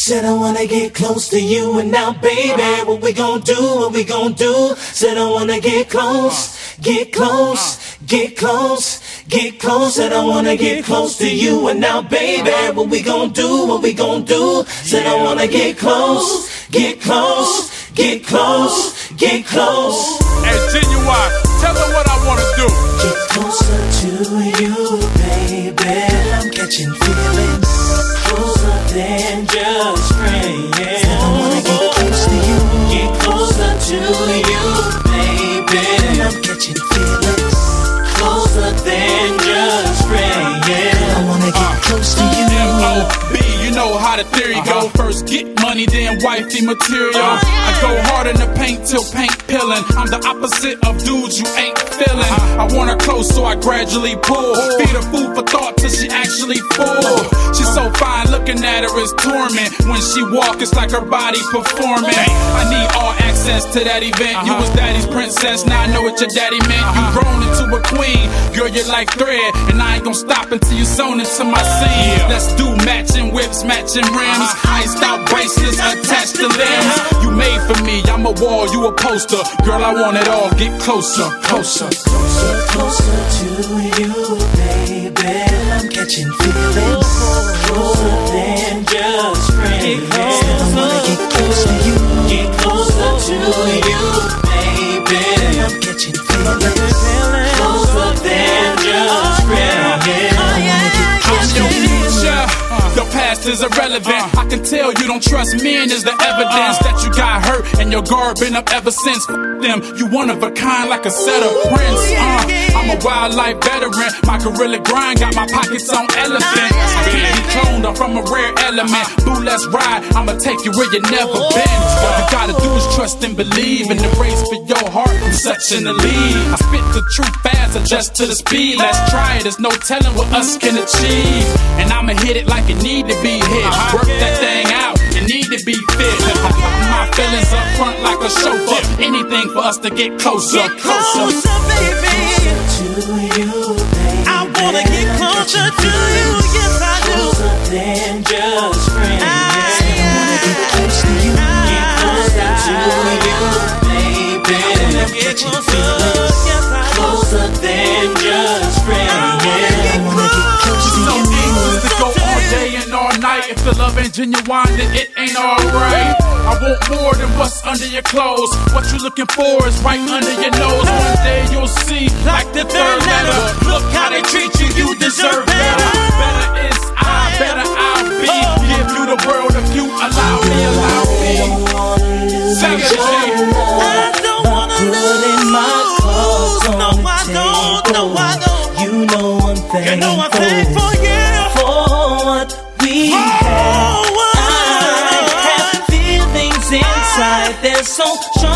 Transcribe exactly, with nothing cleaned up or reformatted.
Said I wanna get close to you, and now baby, what we gon' do, what we gon' do? Said I wanna get close, get close, get close, get close. Said I wanna get close to you, and now baby, what we gon' do, what we gon' do? Said I wanna get close, get close, get close, get close. Hey, Genuine, tell her what I wanna do. Get closer to you, baby. I'm catching feelings closer than just friends. Said I wanna get close to you. Get closer to you, baby. I'm catching feelings closer than just friends. I wanna get close to you. M O B, you know how the theory go. First get money, then wifey material. I go hard in the paint till paint peeling. I'm the opposite of dudes you ain't feeling. I want her close, so I gradually pull. Feed her food for thought till she actually full. She's so fine, looking at her is torment. When she walk, it's like her body performing. I need all access to that event. You was daddy's princess, now I know what your daddy meant. You grown into a queen, girl, you're like thread. And I ain't gon' stop until you sewn into my scene. Let's do matching whips, matching rims, iced out bracelets attached to limbs. You made for me, I'm a wall, you a poster. Girl, I want it all, get closer, closer, closer, closer to you, baby. I'm catching feelings closer than just friends. Said I wanna get close to you. Get closer to you, baby. I'm catching feelings closer than just friends. I wanna get close to you. Your past is irrelevant. I can tell you don't trust men is the evidence that you got hurt and your guard been up ever since. F them, you one of a kind like a set of prints. Uh, I'm a wildlife veteran. My gorilla grind got my pockets on elephant. I can't be cloned, I'm from a rare element. Boo, let's ride, I'ma take you where you never been. All you gotta do is trust and believe in the race for your heart. I'm such in the lead. I spit the truth fast, adjust to the speed. Let's try it, there's no telling what us can achieve. And I'ma hit it like it need to be hit. Work that thing out, it need to be fit. My feelings up front like a chauffeur. Anything for us to get closer, get closer, closer baby. Closer to you, baby. I wanna get closer to you, yes I do. Closer than just friends. I, I wanna get close to you. Get closer to you, baby. I wanna get closer, feelings yes I do. Closer than just friends. I wanna get close to you. To go all day and all night. If the love ain't genuine, then it ain't alright. I want more than what's under your clothes. What you looking for is right under your nose. One day you'll see, like the third letter. Look how they treat you, you deserve better. Better is I, better I'll be. Give you the world if you allow me, allow me. Sing it, G. I don't wanna lose my clothes. No, I don't, no, I don't. You know one thing. You know one thing for you. For what we have. I have feelings inside. They're so strong.